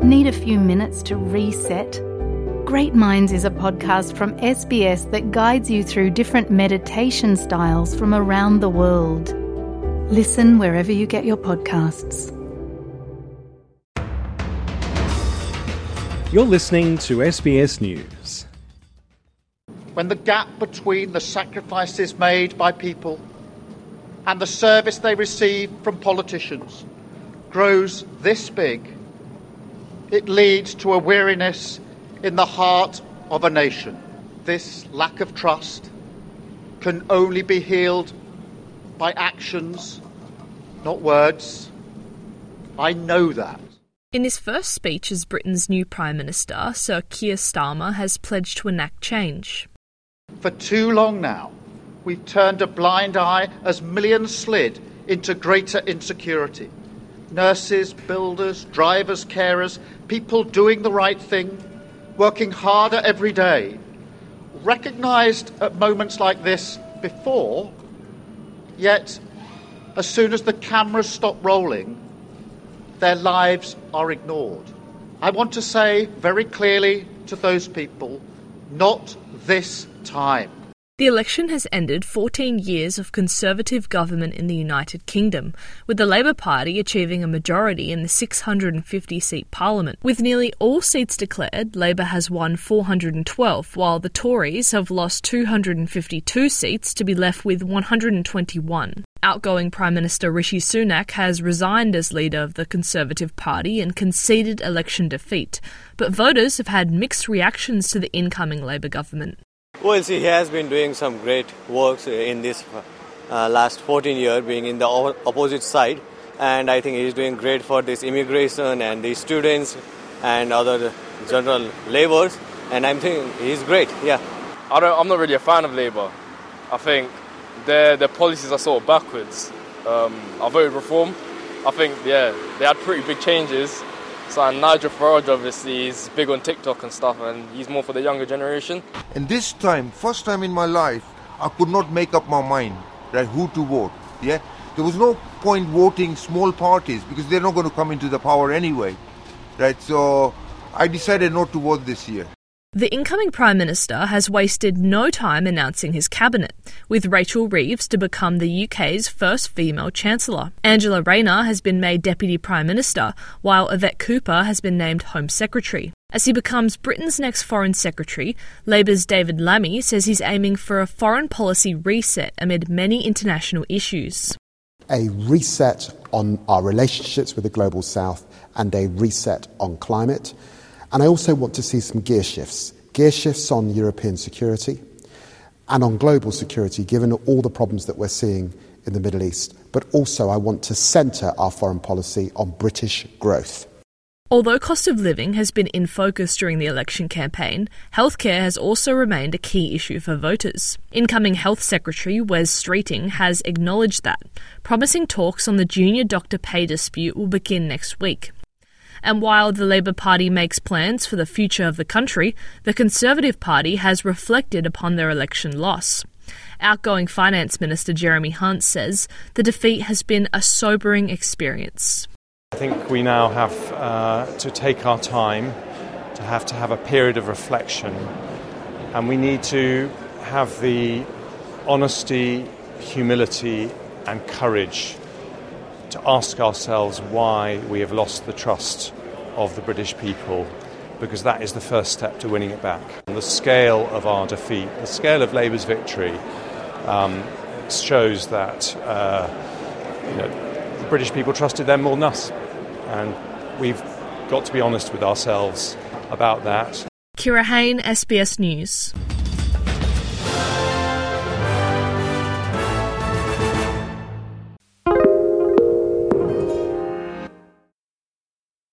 Need a few minutes to reset? Great Minds is a podcast from SBS that guides you through different meditation styles from around the world. Listen wherever you get your podcasts. You're listening to SBS News. When the gap between the sacrifices made by people and the service they receive from politicians grows this big, it leads to a weariness in the heart of a nation. This lack of trust can only be healed by actions, not words. I know that. In his first speech as Britain's new Prime Minister, Sir Keir Starmer has pledged to enact change. For too long now, we've turned a blind eye as millions slid into greater insecurity. Nurses, builders, drivers, carers, people doing the right thing, working harder every day, recognised at moments like this before, yet as soon as the cameras stop rolling, their lives are ignored. I want to say very clearly to those people, not this time. The election has ended 14 years of Conservative government in the United Kingdom, with the Labor Party achieving a majority in the 650-seat parliament. With nearly all seats declared, Labor has won 412, while the Tories have lost 252 seats to be left with 121. Outgoing Prime Minister Rishi Sunak has resigned as leader of the Conservative Party and conceded election defeat, but voters have had mixed reactions to the incoming Labor government. Well, he has been doing some great works in this last 14 years, being in the opposite side, and I think he's doing great for this immigration and the students and other general labours, and I'm thinking he's great, yeah. I'm not really a fan of Labour. I think their policies are sort of backwards. I voted Reform. I think, they had pretty big changes. So Nigel Farage obviously is big on TikTok and stuff, and he's more for the younger generation. And this time, first time in my life, I could not make up my mind, right, who to vote. Yeah, there was no point voting small parties because they're not going to come into the power anyway, right? So I decided not to vote this year. The incoming Prime Minister has wasted no time announcing his cabinet, with Rachel Reeves to become the UK's first female Chancellor. Angela Rayner has been made Deputy Prime Minister, while Yvette Cooper has been named Home Secretary. As he becomes Britain's next Foreign Secretary, Labour's David Lammy says he's aiming for a foreign policy reset amid many international issues. A reset on our relationships with the Global South and a reset on climate. And I also want to see some gear shifts on European security and on global security, given all the problems that we're seeing in the Middle East. But also I want to centre our foreign policy on British growth. Although cost of living has been in focus during the election campaign, healthcare has also remained a key issue for voters. Incoming Health Secretary Wes Streeting has acknowledged that, promising talks on the junior doctor pay dispute will begin next week. And while the Labor Party makes plans for the future of the country, the Conservative Party has reflected upon their election loss. Outgoing Finance Minister Jeremy Hunt says the defeat has been a sobering experience. I think we now have to take our time, to have a period of reflection, and we need to have the honesty, humility and courage to ask ourselves why we have lost the trust of the British people, because that is the first step to winning it back. And the scale of our defeat, the scale of Labour's victory, shows that the British people trusted them more than us, and we've got to be honest with ourselves about that. Kira Hain, SBS News.